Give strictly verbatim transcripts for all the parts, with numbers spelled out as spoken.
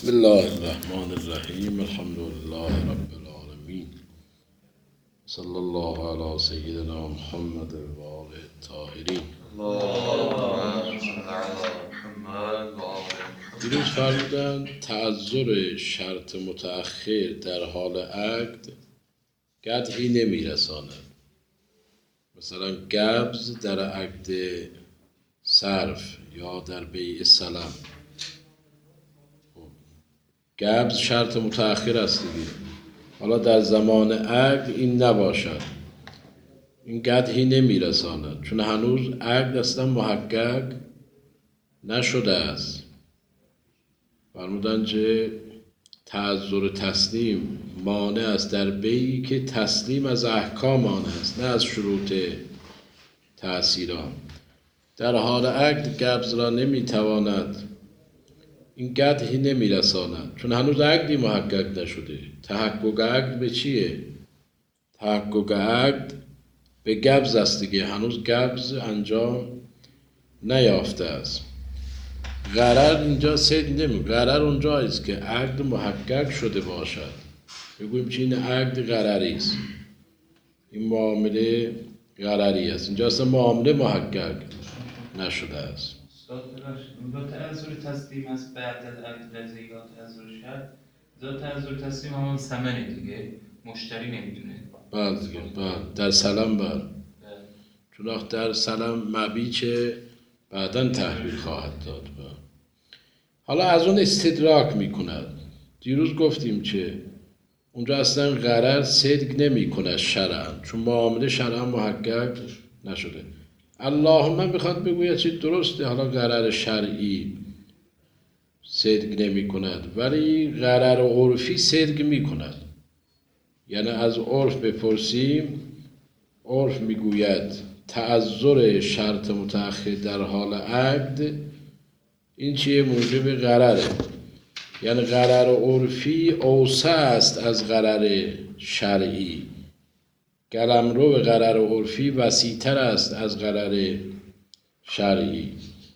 بسم الله الرحمن الرحیم. الحمد لله رب العالمین. صلی الله علی سیدنا محمد و آل الطاهرین. دیروز فرمودن تعذر شرط متأخر در حال عقد قدحی نمیرساند. مثلا قبض در عقد صرف یا در بیع سلم، قبض شرط متأخر است دیگه. حالا در زمان عقد این نباشد، این قدحی نمیرساند، چون هنوز عقد اصلا محقق نشده است. فرمودن که تعذر تسلیم مانع است در بیعی که تسلیم از احکام آن است، نه از شروط تأثیر آن. در حال عقد قبض را نمیتواند، این قدحی نمیرساند، چون هنوز عقدی محقق نشده. تحقق عقد به چیه؟ تحقق عقد به قبض است دیگه، هنوز قبض انجام نیافته است. غرر اینجا سید نمی، غرر اونجا است که عقد محقق شده باشد، بگوییم چه این عقد غرری است، این معامله غرری است. اینجا اصلا معامله محقق نشده است. ذات تعذر تسلیم است بعد از عقد رضی یا تعذر شرط. ذات تعذر تسلیم همون ثمنه دیگه، مشتری نمیدونه. بله دیگه، بله در سلم بله، چون وقت در سلم مبیچه بعداً تحویل خواهد داد. بله. حالا از اون استدراک میکند. دیروز گفتیم که اونجا اصلا غرر صدق نمی کند شرعاً، چون معامله شرعاً محقق نشده. اللهم بخواد بگوید چی درسته، حالا غرر شرعی صدق نمی کند ولی غرر عرفی صدق می کند. یعنی از عرف بپرسیم، عرف میگوید تعذر شرط متأخر در حال عقد این چیه؟ موجب غرره. یعنی غرر عرفی اوسع است از غرر شرعی. قلمرو غرر عرفی وسیع‌تر است از غرر شرعی.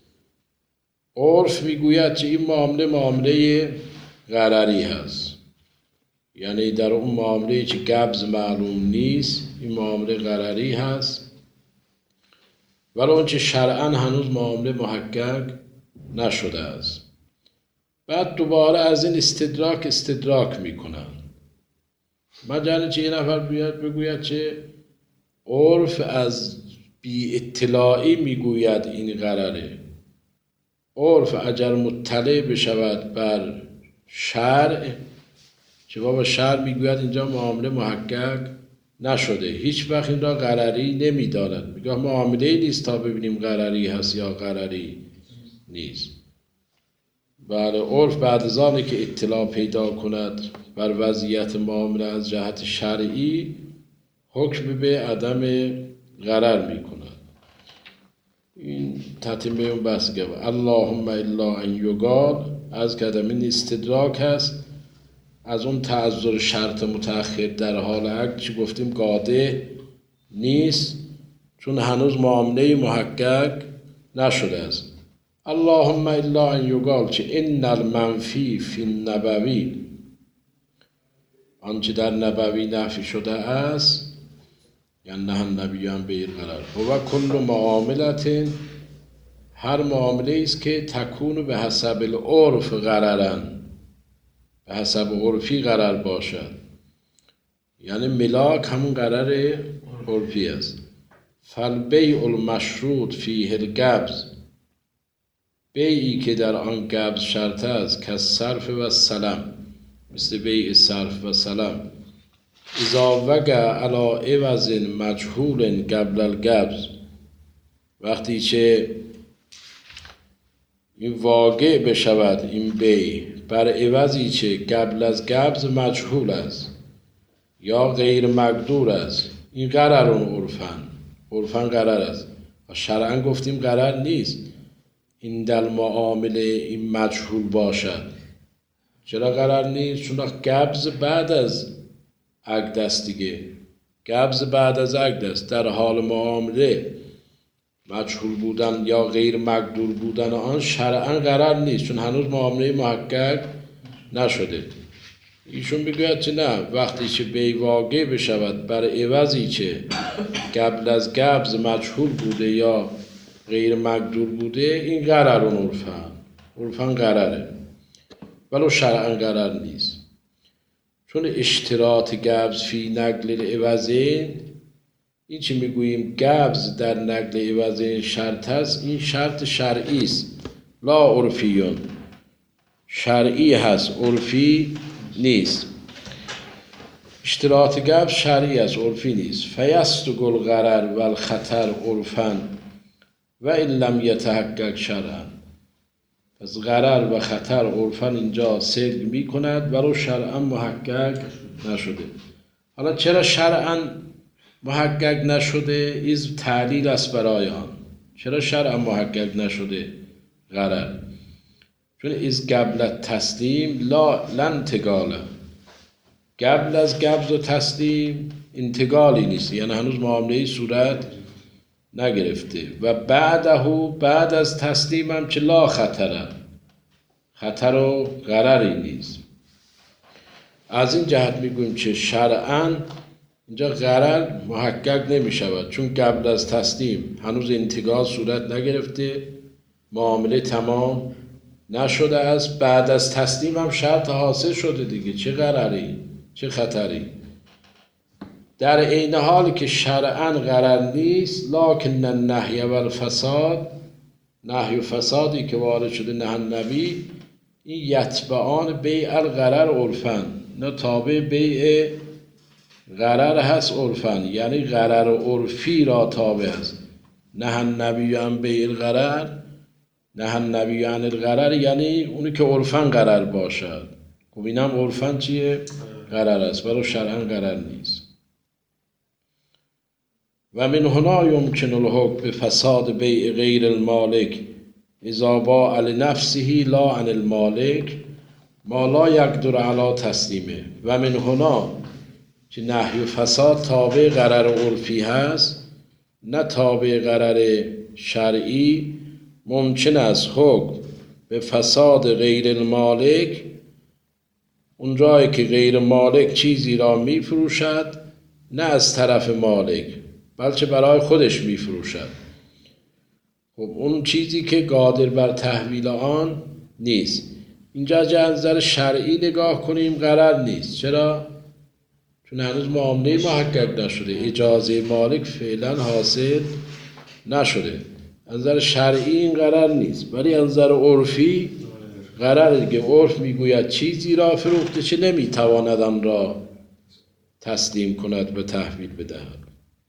عرف میگوید که این معامله معامله غرری هست، یعنی در اون معامله که قبض معلوم نیست این معامله غرری هست، ولی اون که شرعاً هنوز معامله محقق نشده است. بعد دوباره از این استدراک استدراک میکنن. مجالی که یه نفر بیاد بگوید که عرف از بی اطلاعی میگوید این غرره، عرف اگر مطلع بشود بر شرع که بابا شرع میگوید اینجا معامله محقق نشده، هیچ وقت این را غرری نمیداند، میگه معامله نیست تا ببینیم غرری هست یا غرری نیست. بله، عرف بعد از آنه که اطلاع پیدا کند بر وضعیت معامله از جهت شرعی حکم به عدم غرر می کند. این تتمه اون بحث که اللهم الا ان یقال از کدام این استدراک هست از اون تعذر شرط متأخر در حال عقد چی گفتیم قاطع نیست، چون هنوز معامله محقق نشده است. اللهم الا ان یقال که ان المنفی فی النبوی، آنچه در نبوی نفی شده است، یعنی نه نبیان به غرر و کل معاملت، هر معامله است که تکون به حسب العرف غررن، به حسب عرفی غرر باشد. یعنی ملاک همون غرر عرفی است. فالبیع المشروط فیه القبض، بیعی که در آن قبض شرط است که صرف و سلم، مثل بیع صرف و سلم، اذا وقع علی عوض مجهول قبل القبض، وقتی که این واقع بشود این بیع بر عوضی که قبل از قبض مجهول است یا غیر مقدور است، این غرر عرفاً، عرفاً غرر است. شرعاً گفتیم غرر نیست این در معامله این مجهول باشد. چرا غرر نیست؟ چون قبض بعد از عقد است دیگه، قبض بعد از عقد است. در حال معامله مجهول بودن یا غیر مقدور بودن آن شرعاً غرر نیست، چون هنوز معامله محقق نشده. ایشون میگوید که نه، وقتی که بی واقع بشود بر عوضی که قبل از قبض مجهول بوده یا غیر مقدور بوده، این قرارون عرفن عرفن قراره، ولو شرعا قرار نیست. چون اشتراط قبض فی نقل العوضین، این چی میگوییم قبض در نقل عوضین شرط است، این شرط شرعی است، لا عرفیون، شرعی هست عرفی نیست. اشتراط قبض شرعی است عرفی نیست. فیصدق الغرر و الخطر عرفا و ان لم یتحقق شرعا. پس غرر و خطر عرفا اینجا صدق می کند ولو شرعا محقق نشده. حالا چرا شرعا محقق نشده؟ از تعلیل است برای آن. چرا شرعا محقق نشده غرر؟ چون از قبل تسلیم لا لانتقاله، قبل از قبض و تسلیم انتقالی نیست، یعنی هنوز معامله صورت نگرفته. و بعده، بعد از تسلیم هم که لا خطره، خطر و غرری نیست. از این جهت میگویم که شرعاً اینجا غرر محقق نمی شود، چون قبل از تسلیم هنوز انتقال صورت نگرفته، معامله تمام نشده است. بعد از تسلیم هم شرط حاصل شده دیگه، چه غرری چه خطری. در عین حالی که شرعاً غرر نیست، لکن النهی و الفساد، نهی و فسادی که وارد شده نه نبی، این یتبعان بیع الغرر عرفاً، نه تابع بیع غرر هست عرفاً، یعنی غرر عرفی را تابع است. نه النبی عن بیع الغرر، نه النبی عن الغرر، یعنی اونی که عرفاً غرر باشد. خب اینم عرفاً چیه؟ غرر است، ولی شرعاً غرر نیست. و من هنا یمکن الحکم به فساد بیع غیر المالک اذا باع لنفسه لا عن المالک ما لا یقدر علی تسلیمه. و من هنا که نهی و فساد تابع غرر عرفی هست نه تابع غرر شرعی، ممکن است حکم به فساد غیر المالک اون جایی که غیر مالک چیزی را می فروشد، نه از طرف مالک بلکه برای خودش می فروشد. خب اون چیزی که قادر بر تحویل آن نیست. اینجا از نظر شرعی نگاه کنیم غرر نیست. چرا؟ چون هنوز معامله محقق نشده، اجازه مالک فعلا حاصل نشده. از نظر شرعی این غرر نیست، ولی از نظر عرفی غرر دیگه. عرف میگوید چیزی را فروخته چه نمیتواند آن را تسلیم کند و تحویل بدهد.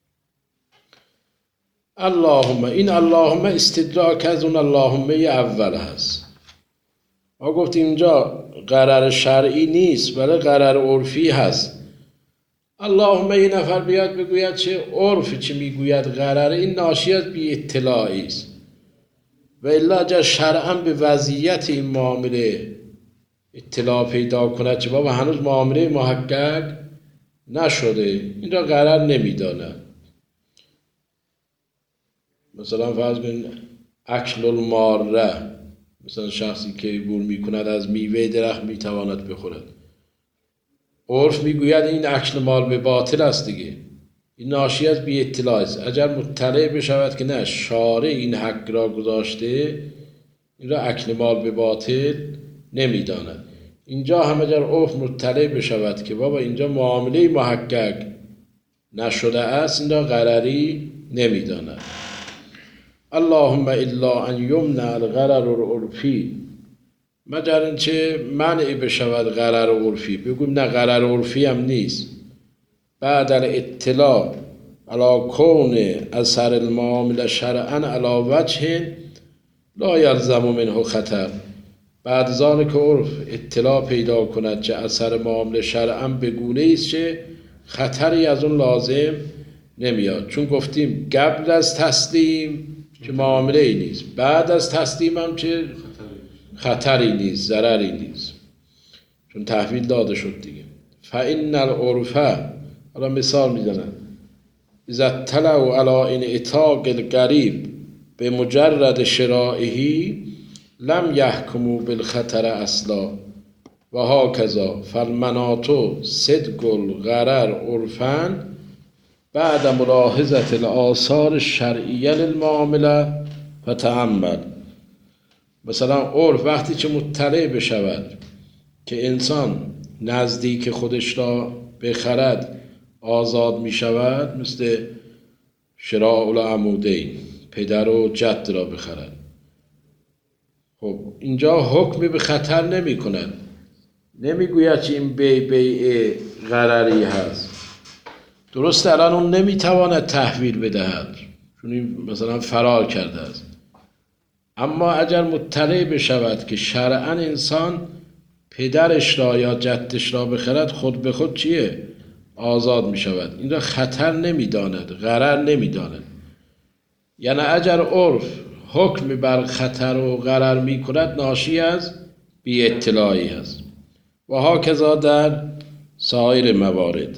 اللهم، این اللهم استدراک از اون اللهم اول هست. ما گفتیم اینجا غرر شرعی نیست ولی غرر عرفی هست. اللهم یه نفر بیاد بگوید چه عرف چه میگوید غرر، این ناشی از بی اطلاعی است. و الا اگر شرعاً به وضعیت این معامله اطلاع پیدا کند که بابا هنوز معامله محقق نشده، این را غرر نمیداند. مثلا فرض کن اکل الماره، مثلا شخصی که عبور میکند از میوه درخت میتواند بخورد، عرف میگوید این اکل مال به باطل است دیگه، این ناشی از بی اطلاع است. اگر مطلع بشود که نه شارع این حق را گذاشته، این را اکل مال به باطل نمیداند. اینجا هم اگر عرف مطلع بشود که بابا اینجا معامله محقق نشده است، این را غرری نمیداند. اللهم الا ان یمنع الغرر العرفی، مگر اینکه منع بشود غرر عرفی. بگویم نه غرر عرفی هم نیست. بعد الاطلاع علی کون اثر المعامله شرعا علی وجه لا یلزم منه خطر، بعد از آن که عرف اطلاع پیدا کند که اثر معامله شرعا به گونه است که خطری از اون لازم نمیاد. چون گفتیم قبل از تسلیم که معامله ای نیست، بعد از تسلیم هم که خطری نیست، ضرری نیست، چون تحویل داده شد دیگه. فإن العرف، حالا مثال میزنن، اذا اطلعوا علی انعتاق القریب به مجرد شرائه لم یحکموا بالخطر اصلا. و هاکذا فالمناط صدق الغرر عرفا بعد ملاحظة الآثار الشرعیه للمعامله فتأمل. مثلا عرف وقتی که مطلع بشود که انسان نزدیک خودش را بخرد آزاد می شود، مثل شراء العمودین، پدر و جد را بخرد. خب اینجا حکمی به خطر نمی کند، نمی گوید که این بی بیع غرری هست. درست الان اون نمی تواند تحویل بدهد چون این مثلا فرار کرده است، اما اگر مطلع بشود که شرعاً انسان پدرش را یا جدش را بخرد، خود به خود چیه؟ آزاد می شود. این را خطر نمی داند، غرر نمی داند. یعنی اگر عرف حکم بر خطر و غرر می کند، ناشی از بی اطلاعی است. و هاکذا در سایر موارد.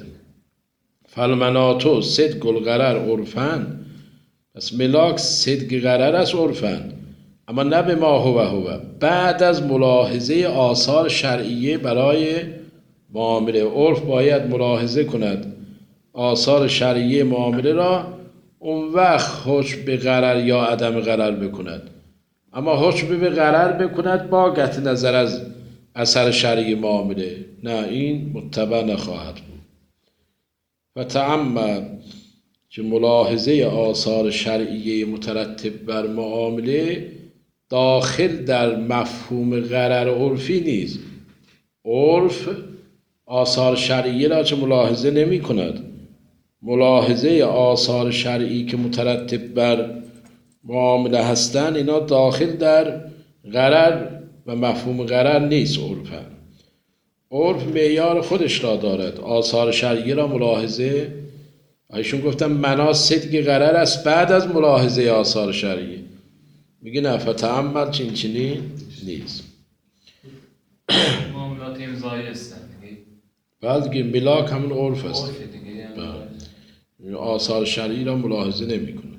فالمناط صدق الغرر عرفاً، پس ملاک صدق غرر است عرفاً، اما نه به ما هو هو، بعد از ملاحظه آثار شرعیه برای معامله. عرف باید ملاحظه کند آثار شرعیه معامله را، اون وقت حکم به غرر یا عدم غرر بکند. اما حکم به غرر بکند با قطع نظر از اثر شرعی معامله، نه، این متبع نخواهد بود. و تعمد که ملاحظه آثار شرعیه مترتب بر معامله داخل در مفهوم غرر عرفی نیست. عرف آثار شرعیه را چه ملاحظه نمی کند. ملاحظه آثار شرعی که مترتب بر معامله هستند، اینا داخل در غرر و مفهوم غرر نیست. عرفا عرف معیار خودش را دارد، آثار شرعیه را ملاحظه، ایشون گفتم منا صدق غرر است بعد از ملاحظه آثار شرعیه. میگه نه، فتأمل چین چینی نیست. معاملات امضایی هستن دیگه. بعد دیگه ملاک همون عرف است، عرف دیگه، آثار شرعی را ملاحظه نمی کنه.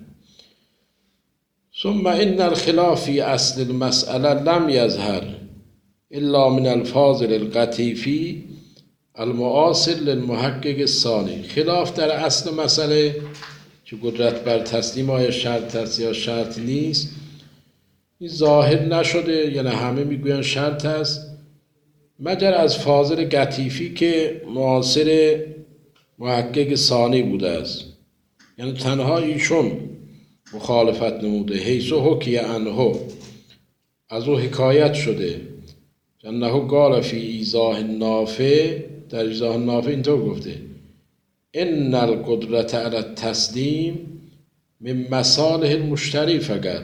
ثم ان الخلاف فی اصل المسئله لم یظهر الا من الفاظل القطیفی المعاصر للمحقق الثانی. خلاف در اصل مسئله که قدرت بر تسلیم آیا شرط است یا شرط نیست، این ظاهر نشده، یعنی همه میگوین شرط است، مگر از فاضل قطیفی که معاصر محقق ثانی بوده است. یعنی تنها ایشون مخالفت نموده. حیث حکی عنه، از او حکایت شده، انه قال فی ایضاح النافع، در ایضاح النافع اینطور گفته ان القدرت علی التسلیم من مصالح المشتری فقط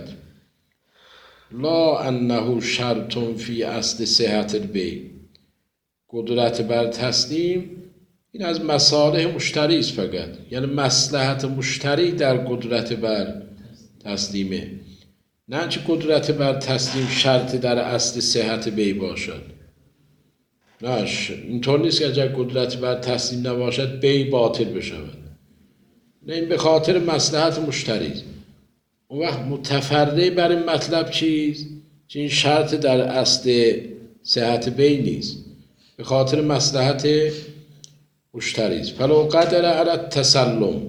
لا انه شرط فی اصل صحت البیع. قدرت بر تسلیم این از مصالح مشتری است فقط، یعنی مصلحت مشتری در قدرت بر تسلیمه، نه چه قدرت بر تسلیم شرط در اصل صحت بیع باشد. نه، اینطور نیست که اگر قدرت بر تسلیم نباشد بیع باطل بشود، نه، این به خاطر مصلحت مشتری است. اون وقت متفرع بر این مطلب چیز که این شرط در اصل صحت بیع نیست، به خاطر مصلحت مشتری است. فلو قدر علی التسلم،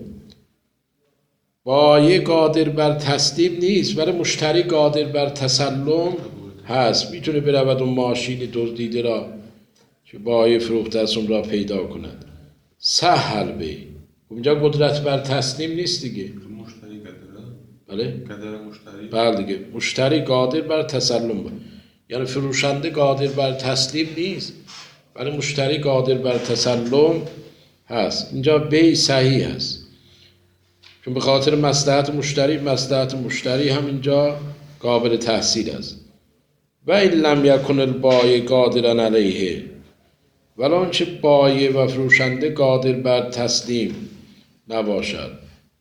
بایع قادر بر تسلیم نیست ولی مشتری قادر بر تسلم هست، میتونه برود اون ماشین دزدیده را که بایع فروخته است اون را پیدا کند. سهل بیع، اونجا قدرت بر تسلیم نیست دیگه. مشتری قدره؟ بله؟ قدر مشتری؟ بله دیگه، مشتری قادر بر تسلم با. یعنی فروشنده قادر بر تسلیم نیست ولی مشتری قادر بر تسلم هست. اینجا بیع صحیح هست چون به خاطر مصلحت مشتری، مصلحت مشتری هم اینجا قابل تحصیل است. و این لم یکن البایع قادرا علیه، ولی آنچه بایع و فروشنده قادر بر تسلیم نباشد،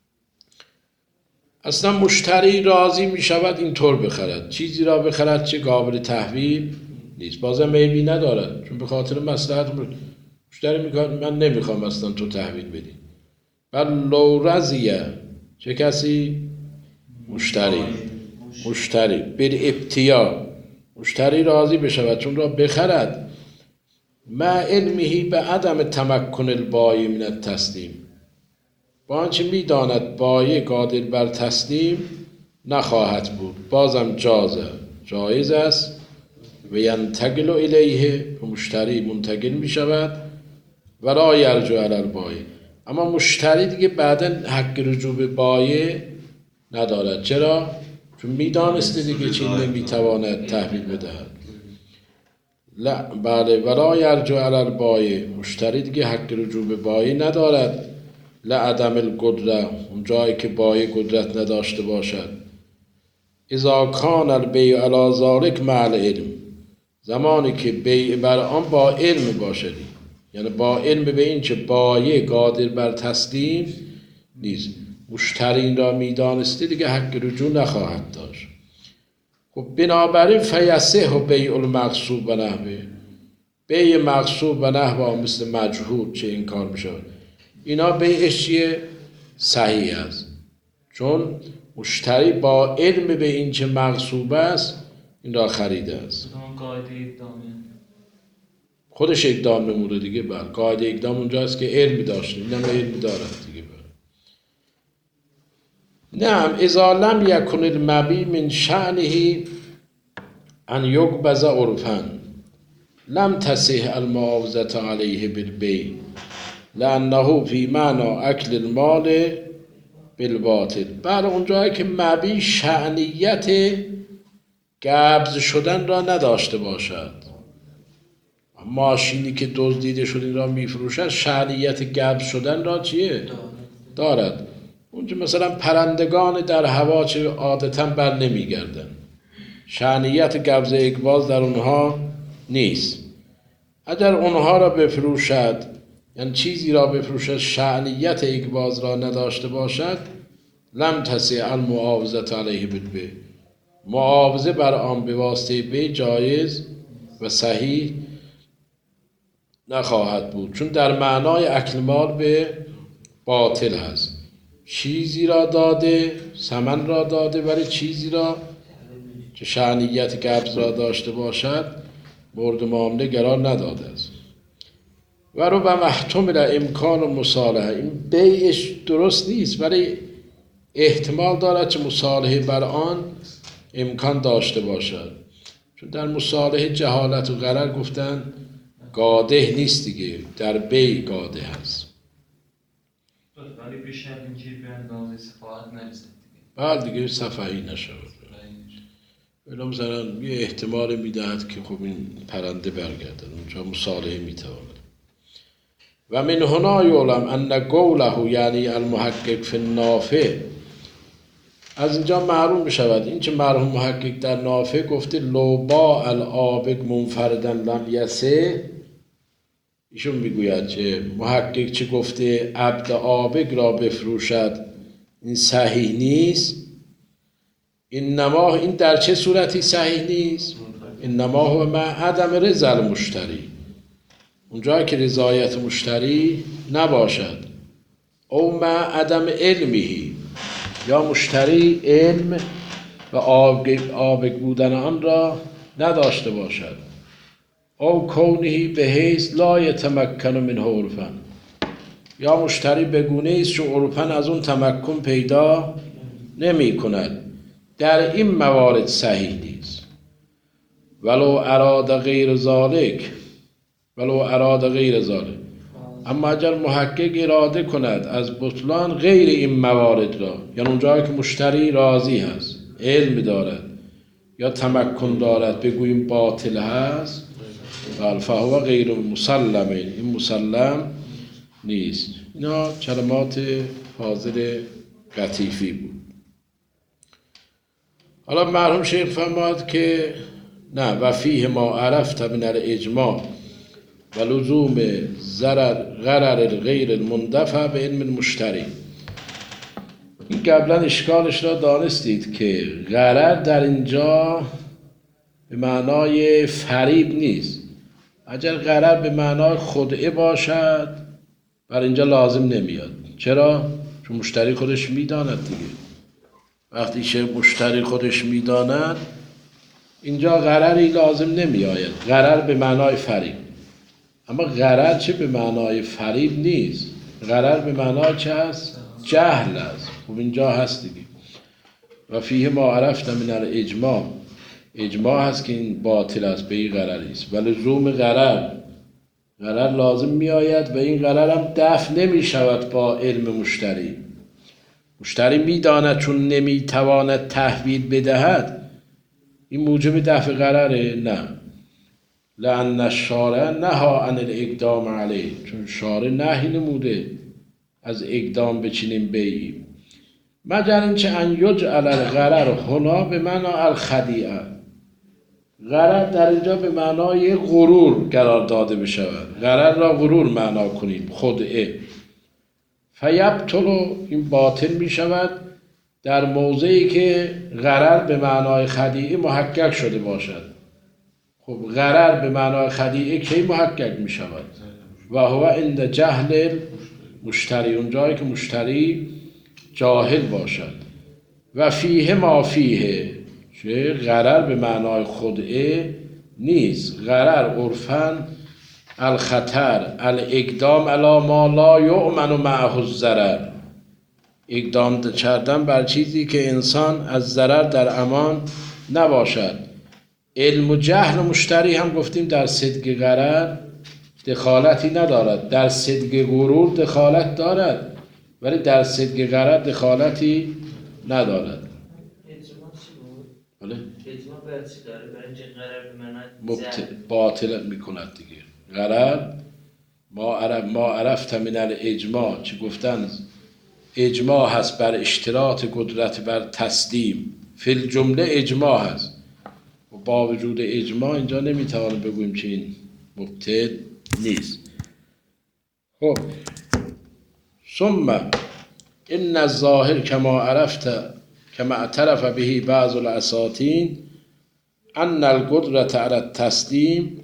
اصلا مشتری راضی می شود اینطور بخرد، چیزی را بخرد چه قابل تحویل نیست، بازم عیبی ندارد چون به خاطر مصلحت مشتری میگه من نمیخوام اصلا تو تحویل بدی. بل لو رضیه، چه کسی؟ مشتری. مشتری بر ابتیا، مشتری راضی بشود چون را بخرد، مع علمه به عدم تمکن البایی من التسلیم، با آنچه میداند بایی قادر بر تسلیم نخواهد بود، بازم جازه جایز است و ینتقل الیه، مشتری منتقل می شود و لا یرجع علی البایی، اما مشتری دیگه بعدا حق رجوع به بایی ندارد. چرا؟ چون میدانسته دیگه چین نمیتواند تحویل بدهد. لا بله، ولا یرجع علی البایی، مشتری دیگه حق رجوع به بایی ندارد. لعدم القدره، اون جایی که بایی قدرت نداشته باشد. اذا کان البیع علی ذلک مع العلم، زمانی که بیع بر آن با علم باشد، یعنی با علم به این که بایی قادر بر تسلیم نیست، مشتری این را میدانسته دیگه حق رجوع نخواهد داشت. خب بنابراین فیصح بیع المغصوب و نحوه، بیع مغصوب و نحوه مثل مجهول چه این کار میشه، اینا بیعش چیه؟ صحیح است، چون مشتری با علم به این چه مغصوب است این را خریده است. خودش اقدام نموده دیگه. بر قاعده اقدام اونجاست که علم داشته، اینم علم دارد دیگه. بر نعم اذا لم یکن المبیع من شأنه ان یقبض عرفا لم تصح المعاوضة علیه بالبیع لانه فی معنی اکل المال بالباطل. بر اونجایی که مبیع شأنیت قبض شدن را نداشته باشد، ماشینی که دزدیده شد این را میفروشد شأنیت قبض شدن را چیه؟ دارد. اونجا مثلا پرندگان در هوا چه عادتا بر نمیگردن، شأنیت قبض اقباض در اونها نیست. اگر اونها را بفروشد، یعنی چیزی را بفروشد شأنیت اقباض را نداشته باشد، لم تصح المعاوضة علیه بالبیع، معاوضه بر آن به واسطه بیع جایز و صحیح نخواهد بود، چون در معنای اکل مال به باطل هست. چیزی را داده، ثمن را داده، ولی چیزی را که شأنیت قبض را داشته باشد مورد معامله قرار نداده است. و رو به محتمل امکان و مصالحه، این بیعش درست نیست ولی احتمال دارد که مصالحه بر آن امکان داشته باشد، چون در مصالحه جهالت و غرر گفتن قاده نیست دیگه، در بیع قاده هست. ولی بیشتر اینکه به اندازه سفاهت نرسد دیگه، بعد دیگه سفاهی نشود. ولی مثلا یه احتمال میدهد که خب این پرنده برگردد، اونجا مصالحه میتواند. و من هنا یعلم ان قوله یعنی المحقق فی النافع، از اینجا معلوم بشود این که مرحوم محقق در نافع گفته لو باع العابد منفردا لم یصح، ایشون میگوید که محقق چه گفته عبد عابد را بفروشد این صحیح نیست. انما این در چه صورتی صحیح نیست؟ انما هو مع عدم رضا المشتری، اونجا که رضایت مشتری نباشد، او مع عدم علمه، یا مشتری علم و عابد بودن آن را نداشته باشد، او کونه به حیث لا یتمکن منه عرفا، یا مشتری بگونه است که عرفا از اون تمکن پیدا نمی کند، در این موارد صحیح نیست. ولو اراد غیر ذالک، ولو اراد غیر ذالک، اما اگر محقق اراده کند از بطلان غیر این موارد را، یعنی اونجایی که مشتری راضی هست، علم دارد یا تمکن دارد بگوییم باطل هست، فهو غیر مسلمه، این مسلم نیست. اینا کلمات فاضل قطیفی بود. حالا مرحوم شیخ فرماد که نه، و فیه ما عرفت من الاجماع و لزوم ضرر غرر غیر المندفع به علم المشتری. این قبلا اشکالش را دانستید که غرر در اینجا به معنای فریب نیست. اگر غرر به معنای خدعه باشد بر اینجا لازم نمیاد. چرا؟ چون مشتری خودش میداند دیگه. وقتی که مشتری خودش میداند اینجا غرری لازم نمی آید. غرر به معنای فریب. اما غرر چه به معنای فریب نیست، غرر به معنای چه هست؟ جهل است. خب اینجا هست دیگه. و فیه ما عرفت من الاجماع، اجماع هست که این باطل است، به این غرری است. و لزوم غرر، غرر لازم می آید و این غرر هم دفع نمی شود با علم مشتری. مشتری می داند چون نمی تواند تحویل بدهد این موجب دفع غرره؟ نه. لأن الشارع نهی عن الاقدام علیه، چون شارع نهی نموده از اقدام به چنین بیعی. مگر اینکه ان یجعل الغرر هنا به معنی الخدیعه، غرر در اینجا به معنای غرور قرار داده بشود، غرر را غرور معنا کنیم، خدعه. فیبطل، این باطل می شود در موضعی که غرر به معنای خدیعه محقق شده باشد. خب غرر به معنای خدیعه کی محقق می شود؟ و هو عند جهل مشتری، اون جایی که مشتری جاهل باشد. و فیه ما فیه، چه غرر به معنای خدعه نیست. غرر عرفاً الخطر الاقدام علی ما لا یؤمن معه الضرر، اقدام کردن بر چیزی که انسان از ضرر در امان نباشد. علم و جهل مشتری هم گفتیم در صدق غرر دخالتی ندارد، در صدق غرور دخالت دارد ولی در صدق غرر دخالتی ندارد. اجماع چی بود؟ بله؟ اجماع باید چی داره؟ برای اینکه غرر به معنی مبت... باطل میکند دیگه. غرر ما عرف ما عرفت من الاجماع، چی گفتن؟ اجماع هست بر اشتراط قدرت بر تسلیم، فی الجمله اجماع هست و با وجود اجماع اینجا نمیتوانیم بگوییم که این مبتل نیست. خب ثم ان الظاهر کما عرفت کما اعترف به بعض الاساطین ان القدرة على التسلیم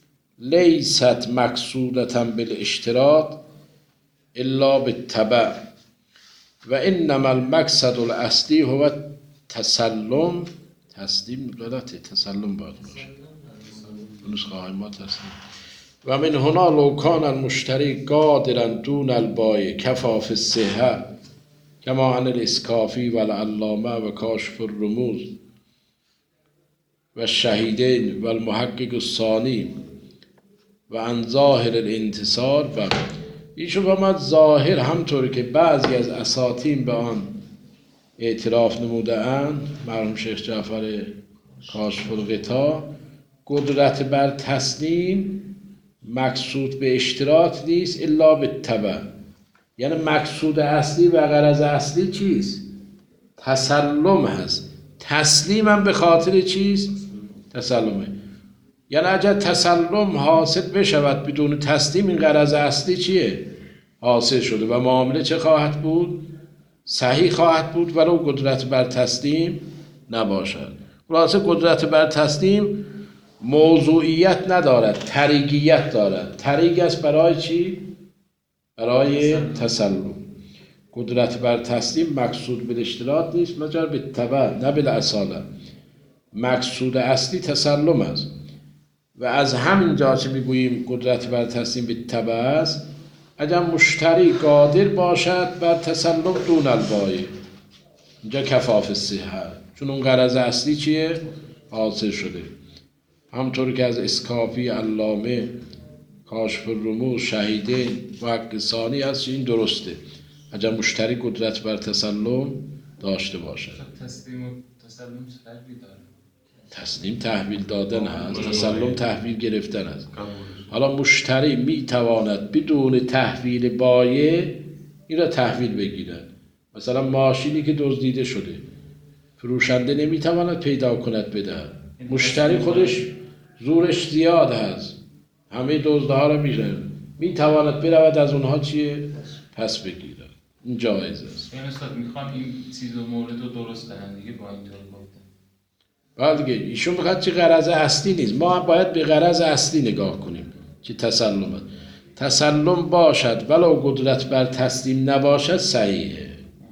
لیست مقصودة بالاشتراط الا بالتبع و انما المقصد الاصلی هو تسلم. تسلیم غلطه، تسلم باید باشه، نسخه های ما تسلیم. و من هنا لو کان المشتری قادرا دون البایع کفا فی الصحة کما عن الاسکافی و العلامه و کاشف الرموز و الشهیدین و المحقق الثانی و عن ظاهر الانتصار. و ایشون فرمود ظاهر همطوری که بعضی از اساطین به آن اعتراف نموده اند، مرحوم شیخ جعفر کاشف الغطا، قدرت بر تسلیم مقصود به اشتراط نیست الا به تبع. یعنی مقصود اصلی و غرض اصلی چیست؟ تسلم هست. تسلیم هم به خاطر چیست؟ تسلمه. یعنی اگر تسلم حاصل بشود بدون تسلیم، این غرض اصلی چیه؟ حاصل شده و معامله چه خواهد بود؟ صحیح خواهد بود ولو قدرت بر تسلیم نباشد. خلاصه قدرت بر تسلیم موضوعیت ندارد، طریقیت دارد. طریق است برای چی؟ برای تسلم. قدرت بر تسلیم مقصود به اشتراط نیست مگر به تبع نه به اصاله. مقصود اصلی تسلم است و از همین جا که میگوییم قدرت بر تسلیم به تبع است، اگر مشتری قادر باشد بر تسلم دون البایع، اینجا کفاف الصحة، چون اون غرض اصلی چیه؟ حاصل شده. همطور که از اسکافی، علامه، کاشف الرموز، شهیدین و حق ثانی هست، این درسته اگر مشتری قدرت بر تسلم داشته باشد. تسلیم و تسلم چه فرقی داره؟ تسلیم تحویل دادن هست، تسلم تحویل گرفتن هست. حالا مشتری می تواند بدون تحویل بایع این را تحویل بگیرد. مثلا ماشینی که دزدیده شده، فروشنده نمی تواند پیدا کند بدهد، مشتری خودش زورش زیاد هست، همه دزده ها را میره، می تواند برود از اونها چیه؟ پس بگیرد. این جایز است. یعنی استاد میخوان این چیز و مورد رو درست کنن دیگه با اینطور گفتن. بعد دیگه ایشون میخواد چه غرض اصلی نیست، ما باید به غرض اصلی نگاه کنیم که تسلم است. تسلم باشد ولو قدرت بر تسلیم نباشد صحیحه.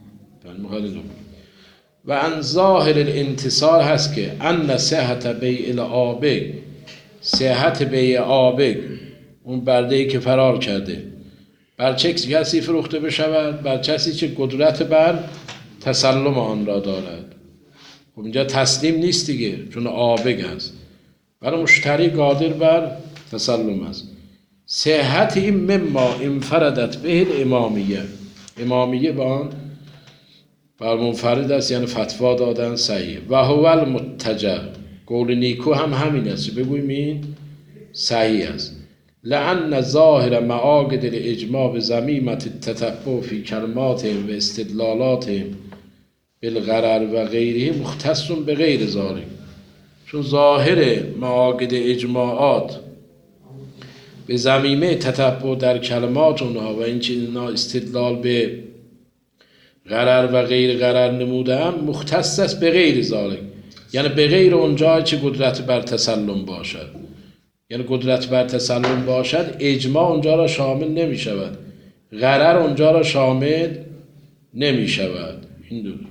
و ان ظاهر الانتصار هست که ان صحت بیع العابق، صحت بیع عابق اون برده ای که فرار کرده بر چه کسی فروخته بشود؟ بر کسی که قدرت بر تسلم آن را دارد. خب اینجا تسلیم نیست دیگه، چون آبگ است. برای مشتری قادر بر تسلم است. صحت این مما انفردت به الامامیه، امامیه با آن بر منفرد است، یعنی فتوا دادن صحیح. و هو المتجه، قول نیکو هم همین است، بگویم این صحیح است. لأن ظاهر معاقد الاجماع به ضمیمة التتبع فی کلماتهم و استدلالاتهم بالغرر و غیره مختص به غیر ذلک، چون ظاهر معاقد اجماعات به ضمیمه تتبع در کلمات اونها و اینکه اینا استدلال به غرر و غیر غرر نمودن مختص است به غیر ذلک، یعنی به غیر اونجا که قدرت بر تسلم باشد، یعنی قدرت بر تسلم باشد اجماع اونجا را شامل نمی شود، غرر اونجا را شامل نمی شود. این دو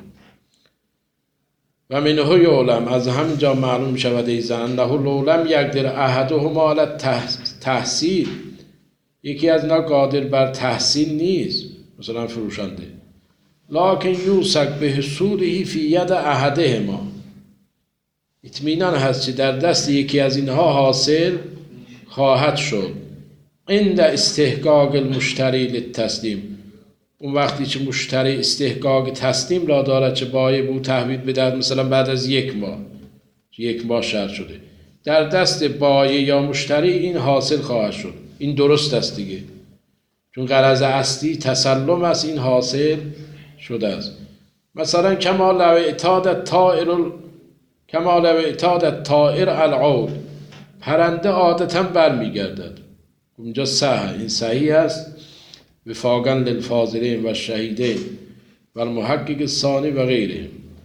و منه یعلم، از همینجا معلوم می شود ایضا انه لو لم یقدر احدهما علی تحصیل، یکی از اینا قادر بر تحصیل نیست، مثلا فروشنده، لکن یوثق به حصوله فی ید احدهما، اطمینان هست که در دست یکی از اینها حاصل خواهد شد. عند استحقاق المشتری للتسلیم، اون وقتی که مشتری استحقاق تسلیم را دارد که باید او تحویل بدهد، مثلا بعد از یک ماه، یک ماه شرط شده، در دست بایع یا مشتری این حاصل خواهد شد، این درست است دیگه، چون غرض اصلی تسلم است، این حاصل شده است. مثلا کما لو اعتاد الطائر کما لو اعتاد الطائر العود، پرنده عادتا برمیگردد، اونجا صحیح، این صحیح است، وفاقا للفاضلین و شهیدین و المحقق الثانی و غیره.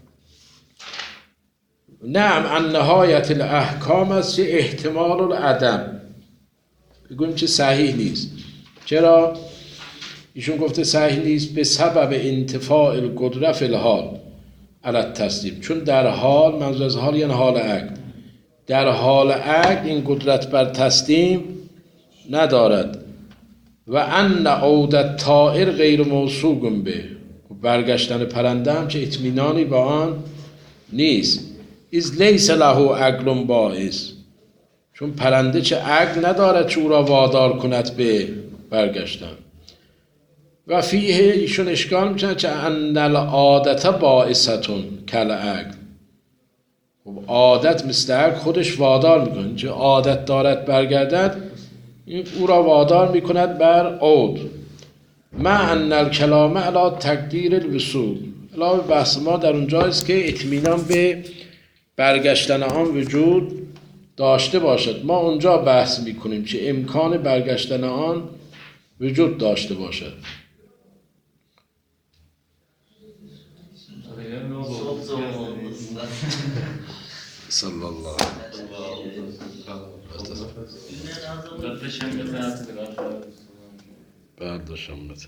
نعم ان نهایت الاحکام است که احتمال العدم، بگویم که صحیح نیست. چرا؟ ایشون گفته صحیح نیست به سبب انتفاع القدره فی الحال علی التسلیم، چون در حال، منظور از حال یعنی حال عقد، در حال عقد این قدرت بر تسلیم ندارد. و ان عود الطائر غیر موثوق به، برگشتن پرنده هم که اطمینانی با آن نیست. از لیس له عقل باعث، چون پرنده چه عقل ندارد چه او را وادار کند به برگشتن. و فیه ایشون اشکال میکنه که ان العادت باعثتون کل عقل، خب عادت مثل عقل خودش وادار میکنه، چه عادت دارد برگردد این او را وادار میکند بر عود. مع ان الکلام علی تقدیر الوصول، علاوه بحث ما در اونجا است که اطمینان به برگشتن آن وجود داشته باشد. ما اونجا بحث میکنیم که امکان برگشتن آن وجود داشته باشد. صلی الله Dört beş yıl mesela بعد شمت